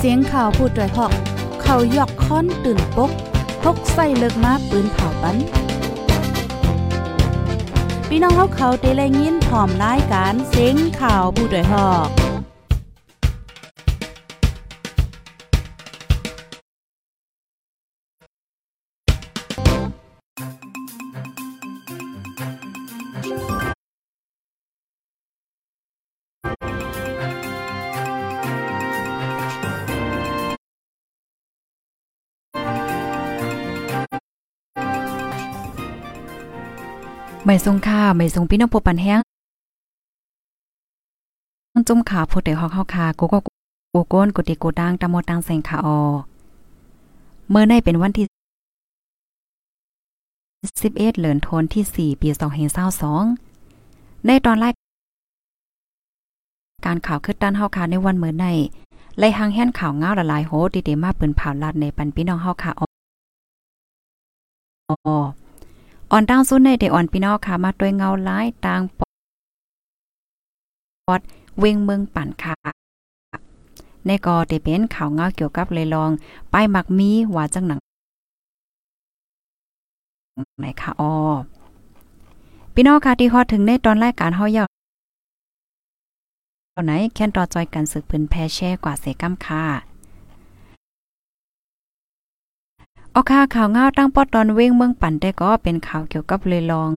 สียงข่าวพูดด้วยหอกเขายอกค้อนตื่นปกพกใส่เลิกมาปืนเผาปันพี่น้องเขาเตะแรงยินพร้อมรายการเสียงข่าวพูดด้วยหอกไม่ทรงค่าไม่ทรงพี่น้องผู้ปันแห้งจุ่มขาผู้ใดฮอกเฮาคากูก็กูโก้นกูติกูดังตะโมตังแสงขาออเมื่อในเป็นวันที่11เดือนธันวาคมที่4ปี2022ในตอนแรกการข่าวคือด้านเฮาคาในวันเมื่อในไล่หังแห่นข่าวง้าวละลายโหติๆมาปืนเผาลาดในปันพี่น้องเฮาคาอ่อนตั้งสู้ในได้อ่อนพี่น้องค่ะมาด้วยเงาหลายต่างปอดเวงเมืองปั่นค่ะในก็ได้เป็นข่าวเงาเกี่ยวกับเลยลองป้ายมักมีว่าจังหนังไหนค่ะพี่น้องค่ะที่ฮอดถึงในตอนรายการเฮายาวตอนไหนแค่นต่อจอยกันสึกปืนแพแช่กว่าเสกำค่ะค่ะข่าวเงาตั้งปอดตอนเว้งเมืองปั่นได้ก็เป็นข่าวเกี่ยวกับเลยลอง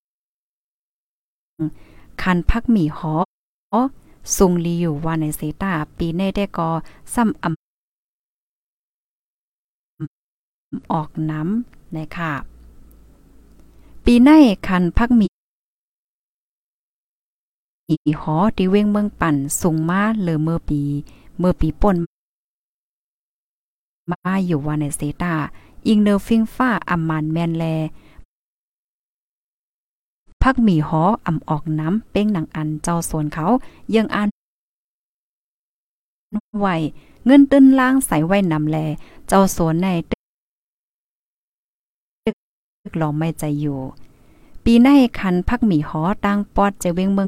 คันพักหมี่หอซุงลีอยู่ว่าในเซตาปีในได้ก็ซ้ำออกน้ำนะคะปีในคันพักหมี่หอที่เว้งเมืองปั่นสูงมาเลยเมื่อปีป่นมาอยู่ว่าในเซตาอิงเนอฟิงฟ้าอัมมันแมนแลพักหมี่หออ่ำออกน้ำเป้งหนังอันเจ้าส่วนเขายังอ่านไว้เงินตื้นล่างใส่ไว้นำแลเจ้าสวนในตึกหลอมไม่ใจอยู่ปีในคันพักหมี่หอตั้งปอดใจเวงเมือง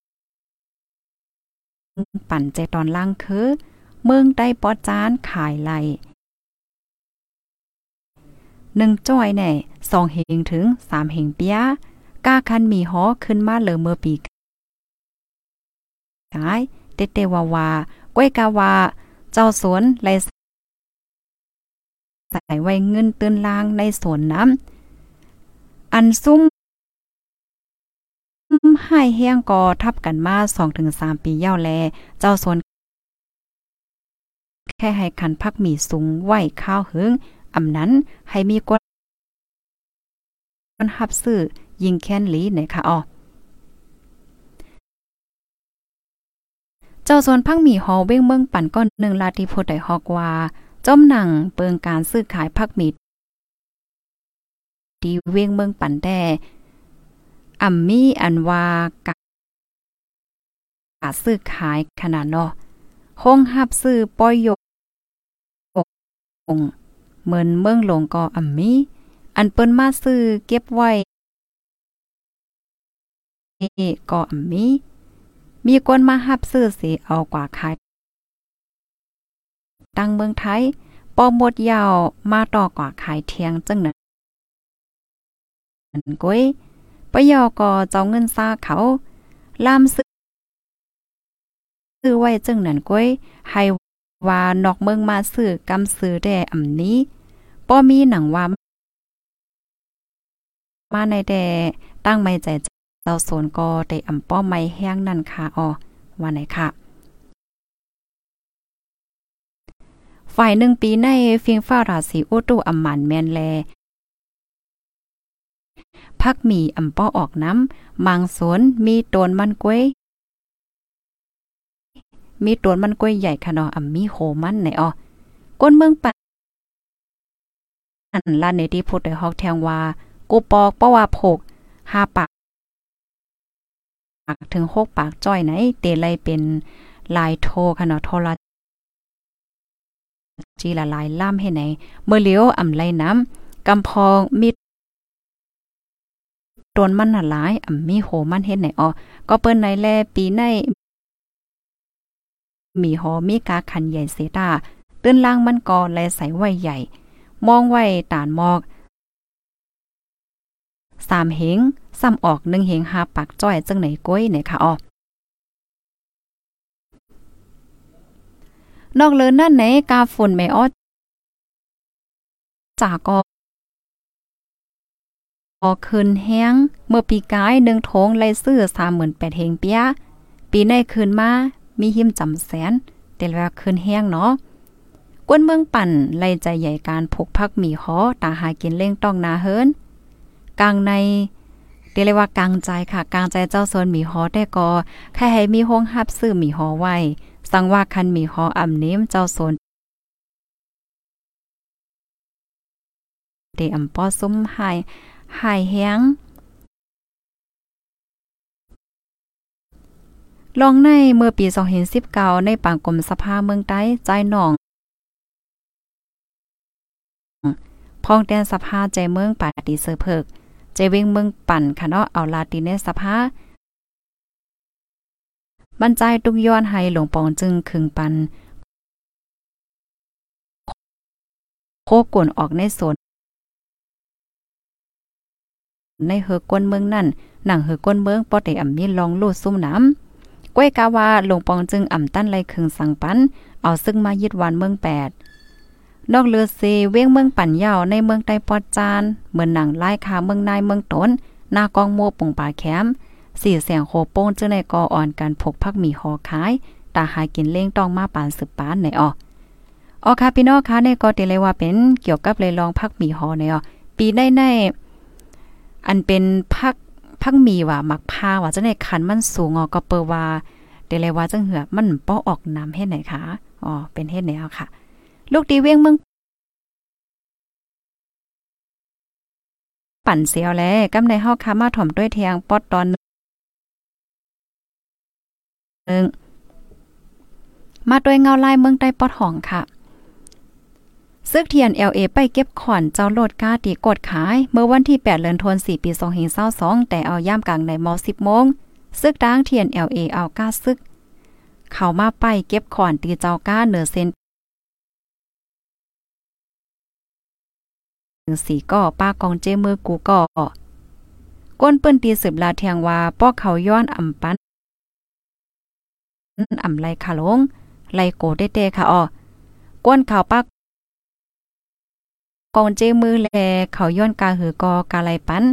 ปั่นใจตอนล่างคือเมืองได้ปอดจานขายไหล1จ้อยแน่2เหงถึง3เหงเปียกาคันมีหอขึ้นมาเลยเมื่อปีกายเตวาวาก้วยกาวาเจ้าสวนไลใส่ไว้เงินตื้นล่างในสวนน้ำอันซุ่มให้แห้งกอทับกันมา 2-3 ปียาวแลเจ้าสวนแค่ให้คันพักมีสูงไว้ข้าวหึงอำนั้นให้มีกวนหับซื้อยิงแค้นหลีในค่ะเจ้าส่วนพังหมีหอเว้งเมืองปั่นก้อน1ลาติโพได้ฮอกว่าจ้อมหนังเปิงการซื้อขายพักมีดีเว้งเมืองปั่นแด่มีอันว่ากาซื้อขายขนาดเนาะห้องหับซื้อป้อยยกเหมือนเมืองหลวงก็มีอันเปิ้นมาซื้อเก็บไว้ก็มีคนมาหับซื้อสิเอากว่าขายตั้งเมืองไทยปอหมดยาวมาต่อกว่าขายเที่ยงจังนั้นก้อยปยอก็เจ้าเงินซาเขาลามซื้อไว้จังนั้นก้อยให้ว่านอกเมืองมาซื้อกำซื้อแด่นี้ป้อมีหนังว่ามาในแด่ตั้งไม่ใจเจ้าสวนก็ได้ป้อไม้แห้งนั่นค่ะว่าไหนค่ะฝ่าย1ปีในฟิงฟ้าราศีอุตุอำมันแมนแลพักมีป้อออกน้ำมังสวนมีต้นมันกล้วยใหญ่ค่ะเนาะมีโหมันไหนก้นเมืองปั่นลานในที่พูดได้ฮอกแทงว่ากูปอกเพราะว่าพก5ปากถึง6ปากจ้อยไหนเตไลเป็นลายโทค่ะเนาะโทรจีละลายล่ำให้ไหนเมื่อเลี้ยวไหลน้ำกำพองมีต้นมันน่ะหลายมีโหมันเฮ็ดไหนก็เปิ้นในแลปีในมีหอมีกาคันใหญ่เสตาตื้นล่างมันก่อแลใส่ไว้ใหญ่มองไว้ตานหมอก3เหงซ้ำออก1เหงหาปากจ้อยจังไหนก้อยเนี่ยค่ะอ้อนอกเลยนั่นไหนกาฝุ่นแม่อ้อจากคืนแห้งเมื่อปีกาย1โถงไล่ซื้อ 38,000 เฮงเปียปีในคืนมามีหิมจำแสนแต่ว่าคืนแห้งเนาะกวนเมืองปั่นไล่ใจใหญ่การพกพักมีหอตาหากินเล่งต้องนาเฮิรนกลางในเรียกว่ากลางใจค่ะกลางใจเจ้าโซนมีหอได้ก็แค่ให้มีห้องฮับซื้อมีหอไว้สังว่าคันมีหออ่ำเน้มเจ้าโซนเตอำป้อซุ้มหายแห้งลองในเมื่อปี2019ในปางกรมสภาเมืองใต้ใจหนองพองแดนสภาใจเมืองปาติเซอเพิกใจเว้งเมืองปั่นค่ะเนาะเอาลาตินในสภาบรรจัยตุกย้อนให้หลวงปองจึงคึงปันโคกวนออกในโซนในเฮอกวนเมืองนั่นหนังเฮอกวนเมืองปอได้อำมีลองโลดซุ่มน้ำก้วยกาว่าหลวงปองจึงตั้นไล่คึงสังปันเอาซึ่งมายึดวานเมือง8นอกเลือเซเว้งเมืองปั่นยาวในเมืองใต้ปอดจานเหมือนหนังไล่คาเมืองนายเมืองตนหน้ากองโมปงป่าแคม4แสงโคโป้งจึงในกออ่อนการพกพักมีหอขายตาหากินเล่งต้องมาปานสืบปานในค่ะพี่น้องคะในก็ติเลยว่าเป็นเกี่ยวกับเลยลองพักมีหอในปีในอันเป็นพักมีว่ามักพาว่าจะในคันมันสูงก็เปว่าเดเลยว่าจังเหือกมันป้อออกน้ำเฮ็ดไหนคะเป็นเฮ็ดแนวค่ะลูกดีเว้งเมืองปั่นเสียวแลกำในเฮาคามาถ่อมด้วยเทียงปอดตอนนึงมาด้วยเงาลายเมืองใต้ปอดห้องค่ะซึกเทียน LA ไปเก็บขอนเจ้าโลดกาตีกดขายเมื่อวันที่8เดือนธันวาคมปี2522แต่เอาย่ามกลางในม10 โมงซึกดังเทียน LA เอาก้าซึกเข้ามาไปเก็บขอนตีเจ้าก้าเหนือเส้นสีก็ป้ากองเจมือกูก็ก้นเปิ้นตีสืบลาเทียงว่าป้อเขาย้อนปันไลคาลงไลโกเต้ๆค่ะก้นเขาป้ากองเจมือแลเขาย้อนกาหือกอกาไลปัน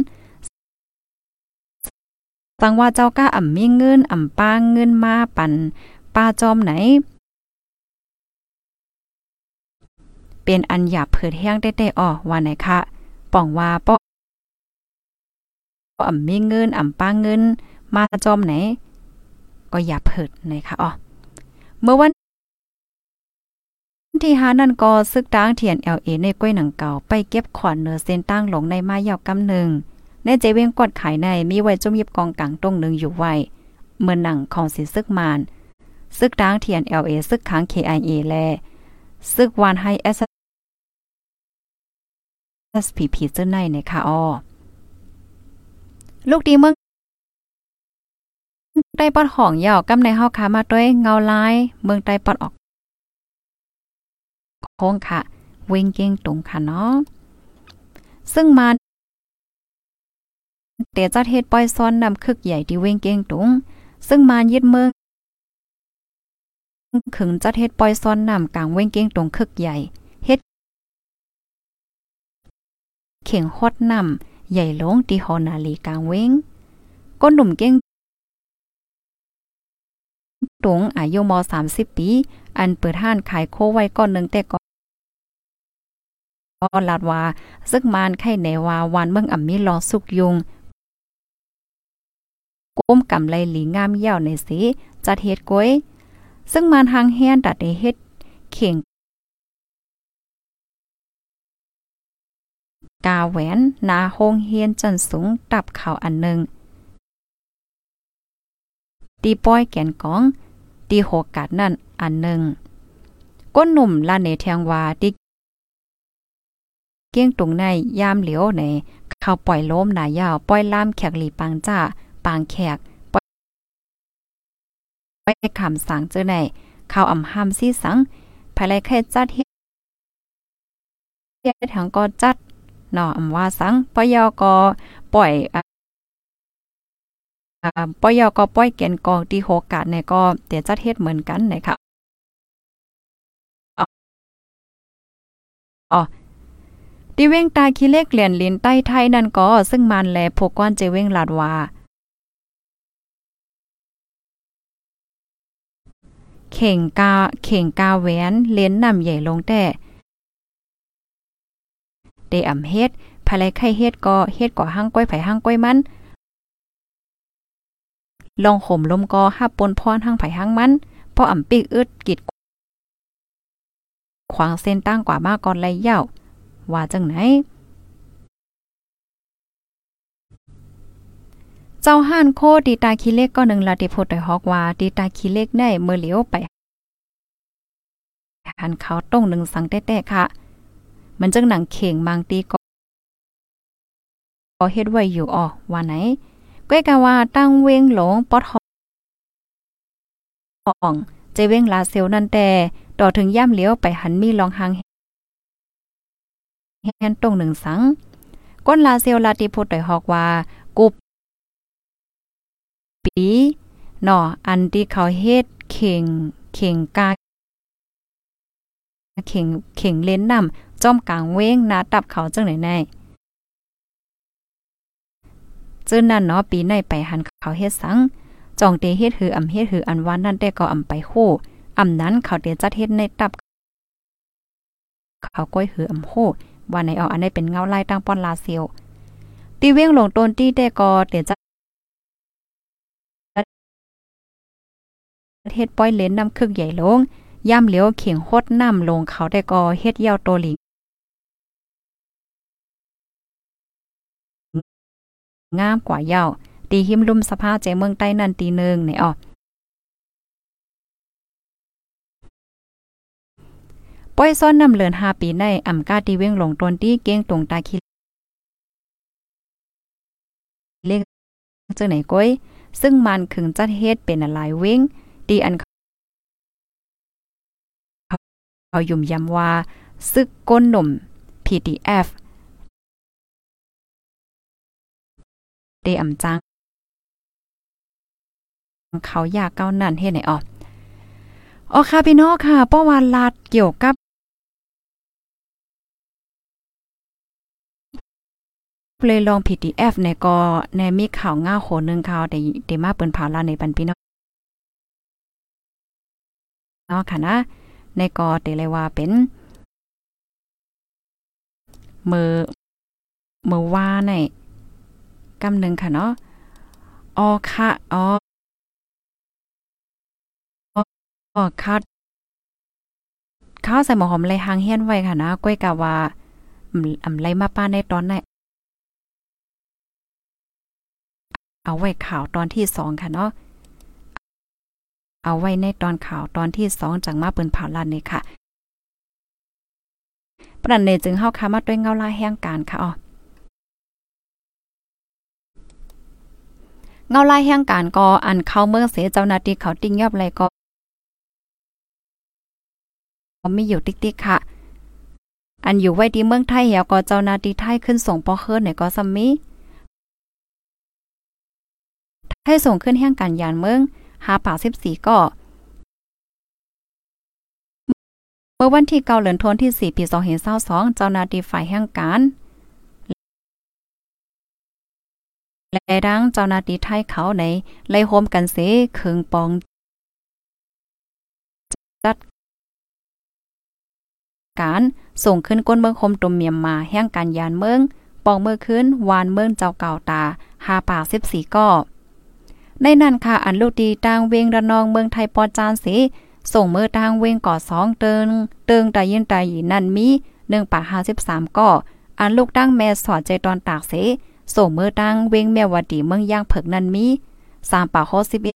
สังว่าเจ้าก้ามีเงินป้าเงินมาปันป้าจอมไหนเป็นอันหยาบเผิดแห้งได้ว่าไหนค่ะป่องว่าป้อมีเงินป้าเงินมาจอมไหนก็หยาบเผิดไหนค่ะเมื่อวันที่5นั่นก็ซึกตางเทียน LA ในก้วยหนังเก่าไปเก็บขอนเนื้อเส้นตั้งหลงในไม้ยาวกำหนึ่งในใจเว้งกดขายในมีไว้จมยิบกองกลางตรงหนึ่งอยู่ไว้เมื่อหนังของสิซึกมานซึกตางเทียน LA ซึกค้าง KIA แลซึกวานให้ SPP เจ้าในค่ะลูกดีเมืองใต้ปอดห้องยาวกำในเฮาคามาด้วยเงาลายเมืองใต้ปอดออกโค้งค่ะเวงเก้งตุงค่ะเนาะซึ่งมาเตจัดเฮ็ดปล่อยซ้อนนำคึกใหญ่ที่เวงเก้งตุงซึ่งมายึดเมืองขึงจัดเฮ็ดปล่อยซ้อนนำกลางเวงเก้งตุงคึกใหญ่เฮ็ดเข่งฮอดนำใหญ่ลงที่หอนาลีกลางเวงก้นหนุ่มเก้งตุงอายุม30 ปีอันเปิดห้านขายโคไว้ก้อนนึงแต่ก็ลาดว่าซึกมานไข่แนว่าวันเมืองมีลองสุกยุงก้มกำไลหลีงามยาวในสีจัดเฮ็ดก้อยซึ่งมานหางแฮนดัดได้เฮ็ดเข่งกาแหวนนาโฮงเฮียนจันสูงตับเขาอันนึงตีป้อยแก่นกองตีโหกาดนั่นอันนึงก้นหนุ่มลาเนเทียงว่าติเกี้ยงตุงในยามเหลียวในเขาปล่อยล้มหนายาวปล่อยล่ามแขกหลีปังจ้าปางแขกปล่อยคำสั่งเจอในเขาห้ามซี่สังภายไลแค่จัดเฮ็ดทางก็จัดเนาะอำว่าสังปยก็ปล่อยปยก็ปล่อยแกนกองที่โหกาดเนี่ยก็เดี๋ยวจัดเฮ็ดเหมือนกันนะคะที่เว้งตาขี้เล็กเหรียญลิ้นใต้ไทยนั่นก็ซึ่งมันแลพวกก้อนเจเว้งลาดว่าเข่งกาแหวนเล้นนำใหญ่ลงแต่เดอำเฮ็ดภายไลไข่เฮ็ดก็หั่งก้อยไผหั่งก้อยมันลองห่มลมก็ฮับปนพรหั่งไผหั่งมันพออำปีกอึดกิดขวางเส้นตั้งกว่ามากก่อนไรยาวว่าจังไหนเจ้าห่านโคดีตาขี้เล็กก็1ละติโพดได้ฮอกว่าดีตาขี้เล็กได้เมื่อเหลียวไปหันเขาต้ง1สังแต้ๆค่ะมันจังหนังเข่งบางตีก็เฮ็ดไว้อยู่ว่าไหนก้อยกะว่าตั้งเวงหลงปอดห้องเจเวงลาเซลนั่นแต่ต่อถึงย่ำเลี้ยวไปหันมีลองหางแฮนตรง1สังก้นลาเซลลาติโพดได้ฮอกว่ากุบปีเนาะอันที่เขาเฮ็ดเข่งกาเข่งเล่นนำจ้อมกลางเว้งนาตับเขาจังไหนในจึงนั่นเนาะปีในไปหันเขาเฮ็ดสังจองเตเฮ็ดหืออำเฮ็ดหืออันวันนั่นแต่ก็อำไปโคอำนั้นเขาเตจัดเฮ็ดในตับเขาก้อยหืออำโคว่าในเอาอันได้เป็นเงาไล่ตั้งป้อนลาเซียวตีเว้งลงต้นตี้แต่ก็เตจัดเฮ็ดป้อยเล่นนำคึกใหญ่ลงย่ำเหลียวเข่งโคดน้ำลงเขาได้ก็เฮ็ดยาวโตหลิงงามกว่ายาวตีหิมลุ่มสภาใจเมืองใต้นั่นตีนึงในป้อยซ้อนนำเลือน5ปีในอ่ำกาตีเว้งลงตนที่เก้งตรงตาคิเล็กจังไหนก้อยซึ่งมันขึงจัดเฮ็ดเป็นหลายเว้งตีอันเขายุ่มยำว่าซึกก้นหนุ่ม PDF เดอำจังเขาอยากเก้านั่นเฮ็ดไหนค่ะพี่น้องค่ะป้อวานลาดเกี่ยวกับเลยลอง PDF เนี่ยก็แนมีข่าวง่าโหนึงข่าวได้มาเปิ้นผ่าลาในปันพี่น้องเนาะค่ะนะในก็ได้เลยว่าเป็นมือว่าในกำนึงค่ะเนาะค่ะข้าวใส่หมอหอมไรหางเฮียนไว้ค่ะนะก้อยกะว่าไรมาป้าในตอนไหนเอาไว้ข่าวตอนที่2ค่ะเนาะเอาไว้ในตอนข่าวตอนที่2จังมาเปิ้นผ่าลั่นนี่ค่ะประเด็นจึงเฮาค่ะมาด้วยเงาลายแห่งการค่ะเงาลายแห่งการก็อันเข้าเมืองเสเจ้าหน้าที่เขาติ้งยอบไรก็มีอยู่ติ๊กๆค่ะอันอยู่ไว้ที่เมืองไทยแล้วก็เจ้าหน้าที่ไทยขึ้นส่งปอเคิร์นเนี่ยก็ซัมมีให้ส่งขึ้นแห่งการยานเมือง5/14ก็เมื่อวันที่9เดือนธันวาคมที่4ปี2022เจ้าหน้าที่ฝ่ายแห่งการและดังเจ้าหน้าที่ไทยเขาในไล่โฮมกันเสเคิงปองจัดการส่งขึ้นก้นเมืองคมตุ่มเมียมมาแห่งการยานเมืองปองเมื่อคืนวานเมืองเจ้าเก่าตา5/14ก็ในนั้นค่ะอันลูกดีต่างเวงระนองเมืองไทยปอจานเสส่งเมื่อต่างเวงก่อ2เติงตายินตาหยีนั่นมี1/53ก็อันลูกตั้งแม่สอดใจตอนตากเสส่งเมื่อตั้งเวงแม่วดีเมืองย่างเผิกนั่นมี3/61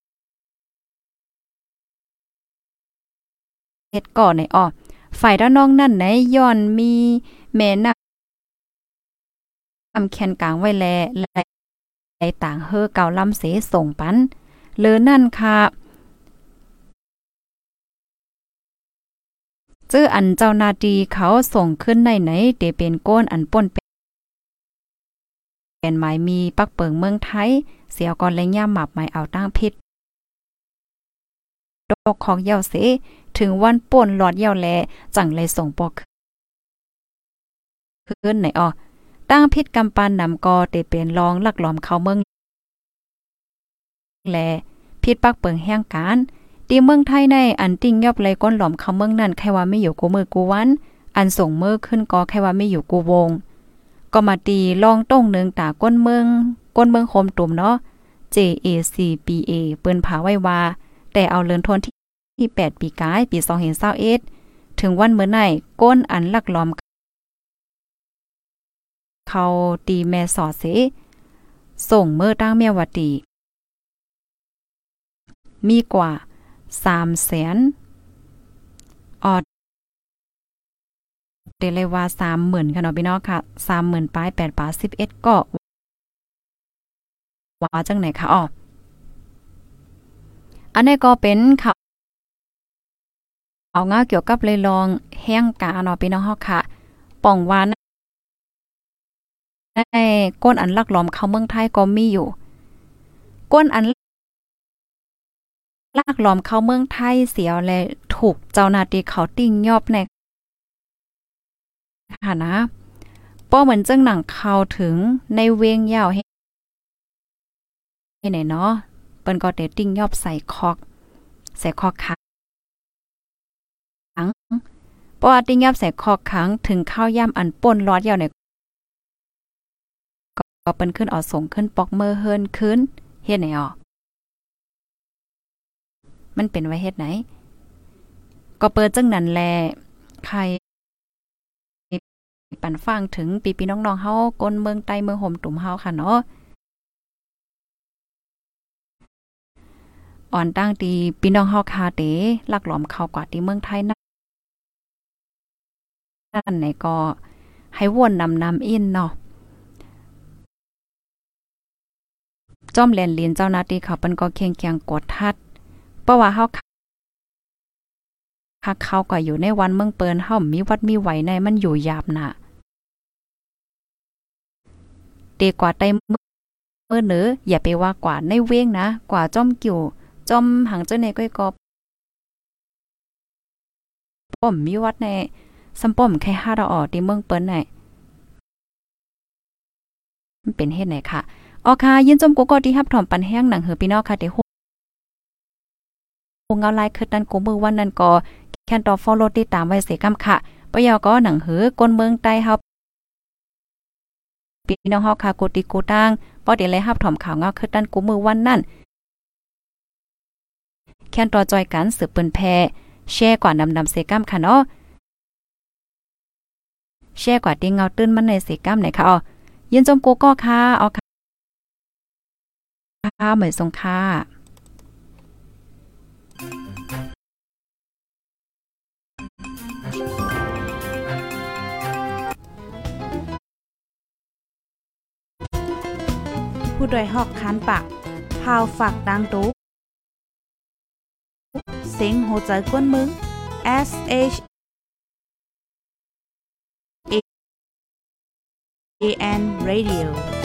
ก่อในฝ่ายด้านนอกนั่นไหนย้อนมีแม่น้ำแคนกลางไว้แลต่างเฮอเก่าลำเสส่งปันเลอนั่นค่ะจื้ออันเจ้าหน้าที่เขาส่งขึ้นในไหนเตเป็นก้นอันป่นเป็นหมายมีปักเปิงเมืองไทยเสียวก่อนและย่ำหมับหมายเอาตั้งพิษดอกของเย่าเสถึงวันป่นหลอดเย่าแลจังเลยส่งปอกขึ้นไหนอ้อตั้งพิษกำปันนำกอเตเป็นรองลักหลอมเข้าเมืองแลพิษปักเปิงแห่งการตีเมืองไทยในอันติ้งยอบเลยก้นหลอมเข้าเมืองนั่นแค่ว่าไม่อยู่กูมือกูวันอันส่งมือขึ้นก็แค่ว่าไม่อยู่กูวงก็มาตีลองต้งนึงตาก้นเมืองโคมตุ่มเนาะ JACPA เปิ้นผาไว้ว่าแต่เอาเลินทนที่8ปีกายปี2021ถึงวันเมื่อไหร่ก้นอันลักล้อมเขาตีแม่สอดเสส่งเมื่อตั้งแม่วัตีมีกว่า 300,000 ออดเดเลยว่า 30,000 ค่ะเนาะพี่น้องค่ะ 30,000 ปลาย8ปา11ก็ว่าจังไหนคะอันนี้ก็เป็นข่าวเอาง่าเกี่ยวกับเลยลองแห้งกาเนาะพี่น้องเฮาค่ะป่องวานในก้นอันลักล้อมเข้าเมืองไทยก็มีอยู่ก้นอันลักล้อมเข้าเมืองไทยเสียวและถูกเจ้าหน้าที่เขาติ้งยอบในค่ะนะป้อเหมือนจังหนังเข้าถึงในเวียงยาวให้ไหนเนาะเปิ้นก็ได้ติ้งยอบใส่คอกขังป้อติ้งยอบใส่คอกขังถึงข้าวย่ำอันป่นรอดยาวเนี่ยก็เปิ้นขึ้นเอาส่งขึ้นปอกเมอเฮิรนขึ้นเฮ็ดไหนมันเป็นไว้เฮ็ดไหนก็เปิดจังนั้นแลใครปันฟังถึงปีๆน้องๆเฮาก้นเมืองใต้เมืองห่มตุ่มเฮาค่ะเนาะอ่อนตั้งตีพี่น้องเฮาคาเตลักหลอมเข้ากว่าที่เมืองไทยนั่นไหนก็ให้วนนำอินเนาะจอมแลนเลียนเจ้าหน้าที่เขาเปิ้นก็เคียงกดทัดเพราะว่าเฮาเขาก็อยู่ในวันเมืองเปิ้นเฮามีวัดมีไหวในมันอยู่ยาบน่ะเตกว่าใต้เมื่อเนออย่าไปว่ากว่าในเว้งนะกว่าจ้อมกิ่วจ้อมหังเจ้าในก้อยกอบป้อมมีวัดในซัมป้อมแค่5ดอกที่เมืองเปิ้นน่ะมันเป็นเฮ็ดไหนค่ะอ๋อค่ะยินจมกูก็ที่รับถอมปันแห้งหนังเหือพี่น้องค่ะเตโหเงาลายคือนั้นกูมือวันนั้นก็แค่นต่อ follow ติดตามไว้เสกำค่ะปยก็หนังหือกนเมืองใต้เฮาพี่น้องเฮาค่ะกูติกูตั้งป้อเดี๋ยวเลยรับถอมข่าวเงาคือนั้นกูมือวันนั้นแค่นต่อจอยกันสืบเปิ้นแพแชร์กว่านำเสกำค่ะเนาะแชร์กว่าติเงาตื้นมันในเสกำไหนค่ะยินจมกูก็ค่ะค่ะเหมือนทรงค่ะผู้ดยหอกคันปากพาวฝากดังตุ๊กเสียงโหใจกวนมึง SHAN Radio